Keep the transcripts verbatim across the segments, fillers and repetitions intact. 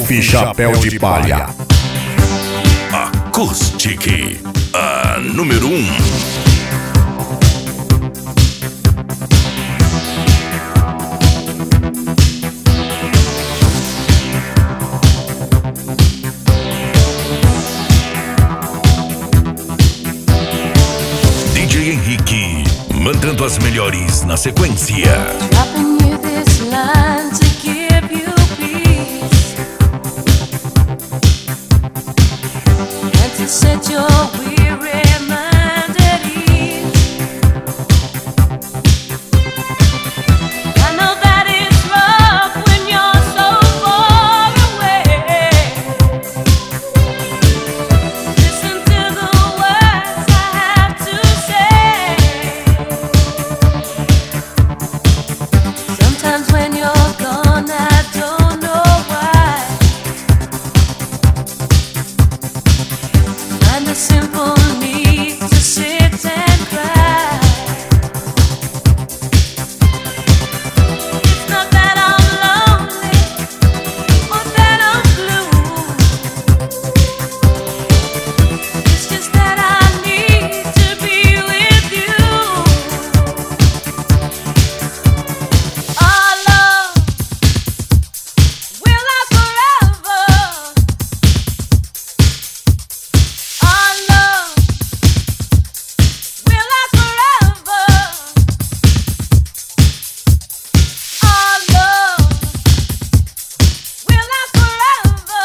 Recife Chapéu de Palha. Acoustic, a número um. D J Henrique, mandando as melhores na sequência. Dropping you this line to give you peace and to set your weary mind at ease. I know that it's rough when you're so far away. Listen to the words I have to say. Sometimes when you're gone, I don't know why. Find a simple need to sit and cry. It's not that I'm lonely or that I'm blue. It's just that I need to be with you. Our love will last forever. Our love will last forever. Our love will last forever.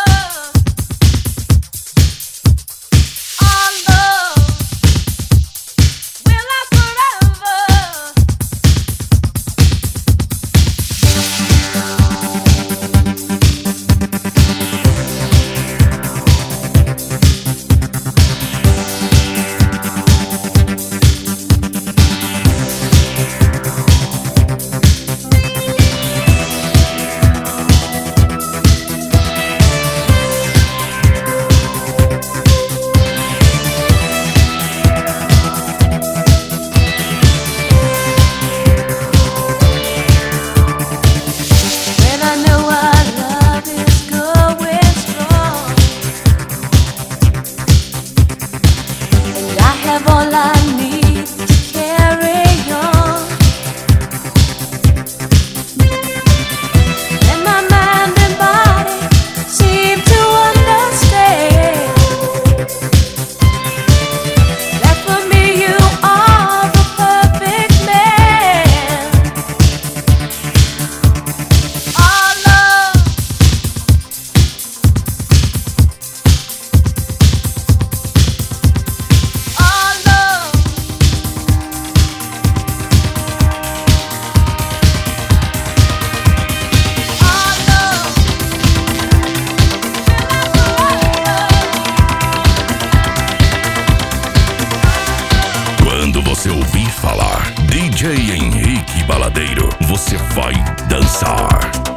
Our love will last When I know our love is going strong, and I have all I need to carry on, and my mind and body seem to understand that for me you are the perfect man. Our love, our love, our love Quando você ouvir falar D J Henrique Baladeiro, você vai dançar.